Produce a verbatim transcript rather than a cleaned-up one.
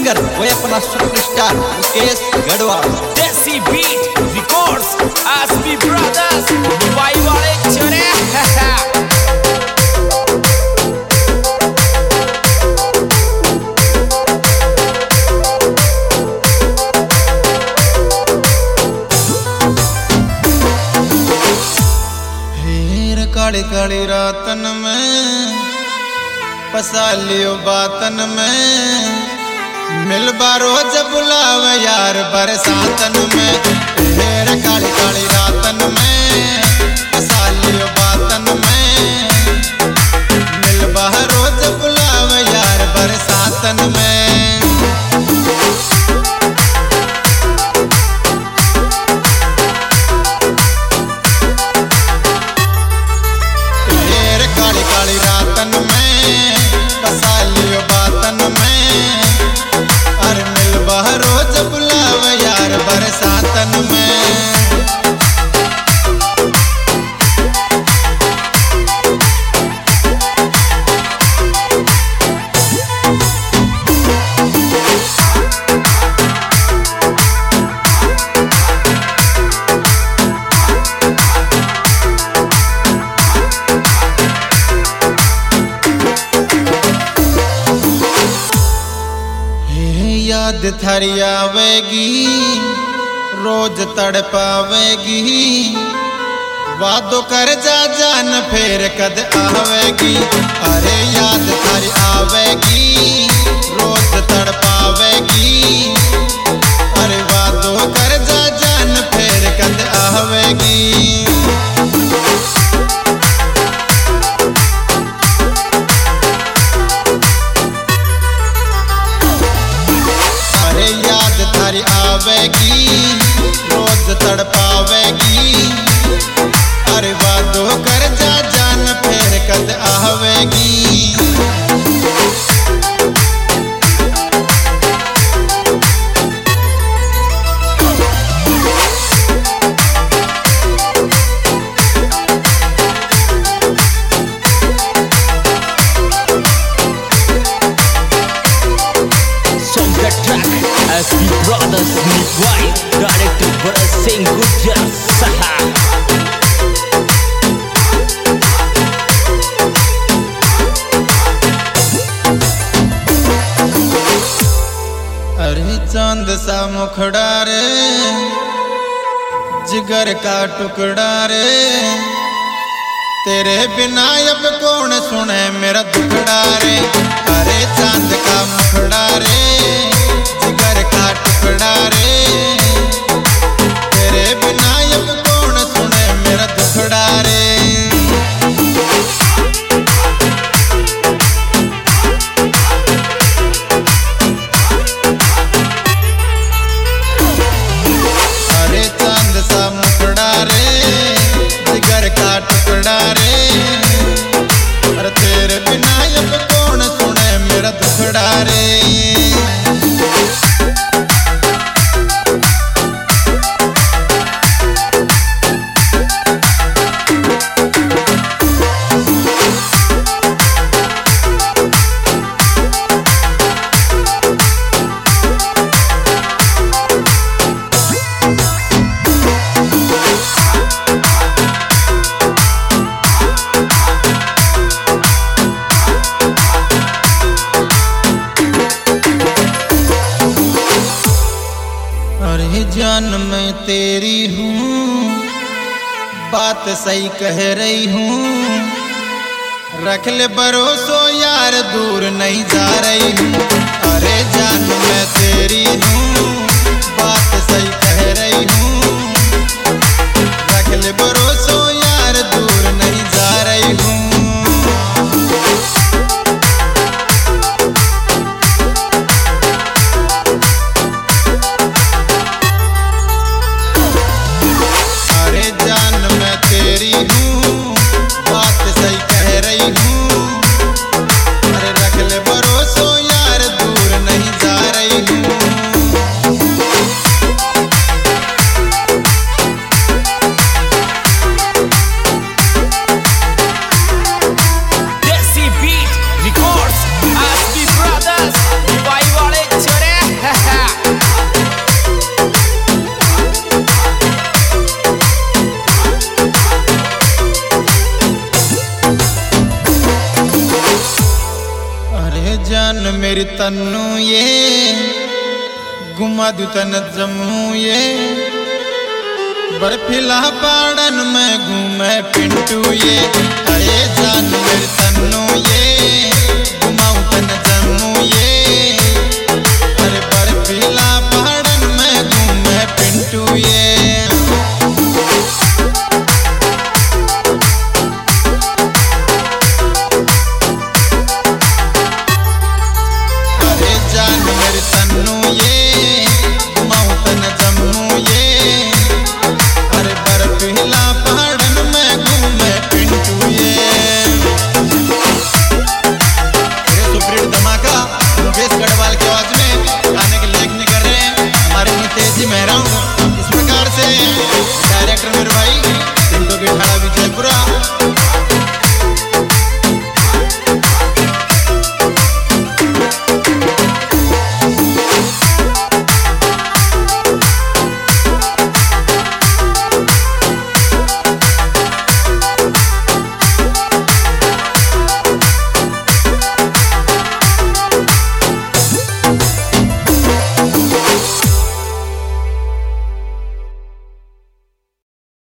Singer वो अपना superstar Mukesh Garhwal. Desi beat records SP brothers Mumbai वाले चले। काली काली रातन में फसा लियो बातन में मिल बारो जब बुलाव यार बरसातन में। ढेर काली काली रातन में फसा लियो बातन में मिल बारो जब बुलाव यार बरसातन में। काली रातन में फसा लियो बातन में अरे मिल बहरो जब बुलाव यार बरसातन में। याद थारी आवेगी रोज तड़पावेगी वादो कर जा जान फिर कद आवेगी। अरे याद थारी आवेगी रोज तड़पावेगी अरे वादो कर जा जान फिर कद आवेगी। थारी आवेगी रोज तड़पावेगी अरे वादो कर जा जान फिर कद आवेगी। SP brothers Mumbai director Bharat Singh Gurjar साहा। अरे चांद सा मुखड़ा रे जिगर का टुकड़ा रे तेरे बिना अब कौन सुने मेरा दुखड़ा रे। अरे चांद का मुखड़ा रे जिगर का टुकड़ा रे तेरे बिना अब कौन सुने मेरा दुखड़ा रे। अरे चांद सा मुखड़ा रे जिगर का टुकड़ा रे अरे तेरे बिना अब कौन सुने मेरा दुखड़ा रे। अरे जान मैं तेरी हूँ बात सही कह रही हूँ रख ले भरोसो यार दूर नहीं जा रही हूँ। अरे जान मैं तेरी हूँ बात सही कह रही हूँ रख ले भरोसो यार दूर नहीं जा रही हूँ। तेरी हूँ बात सही कह रही हूँ अरे रख ले भरोसो यार दूर नहीं जा रही हूँ। तन मेरी तन्नू ये घुमा दू तन जम्मू ये बर्फीला पहाड़न में घूमे पिंटू ये अरे जान मेरी तन्नू ये